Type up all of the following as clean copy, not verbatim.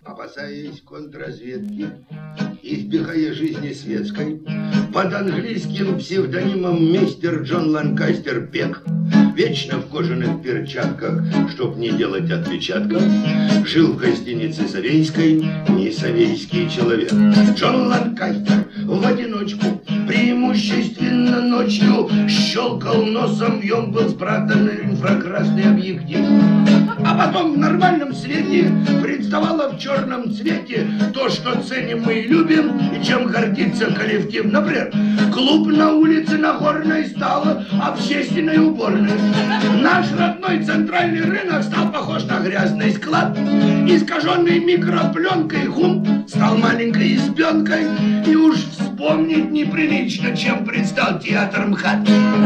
опасаясь контрразведки, избегая жизни светской, под английским псевдонимом мистер Джон Ланкастер Пек, вечно в кожаных перчатках, чтоб не делать отпечатков, жил в гостинице Совейской несовейский человек. Джон Ланкастер в одиночку, преимущественно ночью, щелкал носом, в нем был спрятанный инфракрасный объектив. А потом в нормальном свете представало в черном цвете то, что ценим мы и любим, и чем гордится коллектив. Например, клуб на улице Нагорной стал общественной уборной. Наш родной центральный рынок стал похож на грязный склад. Искаженный микропленкой ГУМ стал маленькой избенкой. И уж вспомнить неприлично, чем предстал театр МХАТ.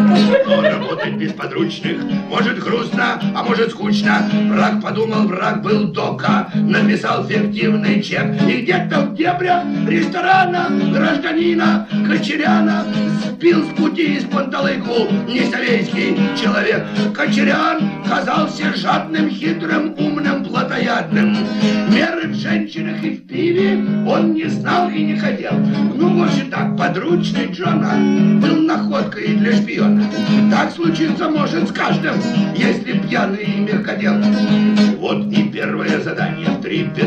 Он работает без подручных, может грустно, а может скучно. Враг подумал, враг был дока, написал фиктивный чек. И где-то в дебрях ресторана гражданина Кочеряна сбил с пути из панталыку несовейский человек. Кочерян казался жадным, хитрым, умным, плотоядным. Меры в женщинах и в пиве он не знал и не хотел. Ну, в общем так, подручный Джона был находкой для шпиона. Так случиться может с каждым, если пьяный и мягкодел. Вот и первое задание в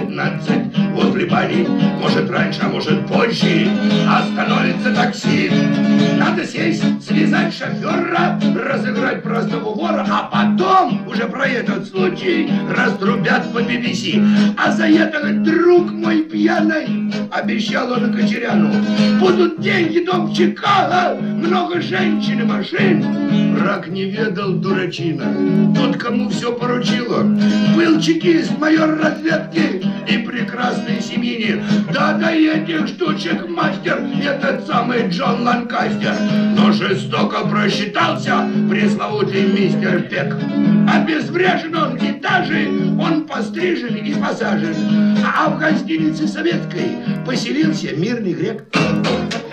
3:15 возле бани. Может раньше, а может позже остановится такси. Надо сесть, связать шофера, разыграть простого вора, а потом уже про этот случай раструбят по BBC. А за это, друг мой пьяный, обещал он Кочеряну, будут деньги, дом в Чикаго, много женщин и машин. Враг не ведал, дурачина, тот, кому все поручило, был чекист, майор разведки и прекрасный семьянин. Да до этих штучек мастер этот самый Джон Ланкастер. Но жестоко просчитался пресловутый мистер Пек. Обезврежен он и даже он пострижен и посажен. А в гостинице советской поселился мирный грек.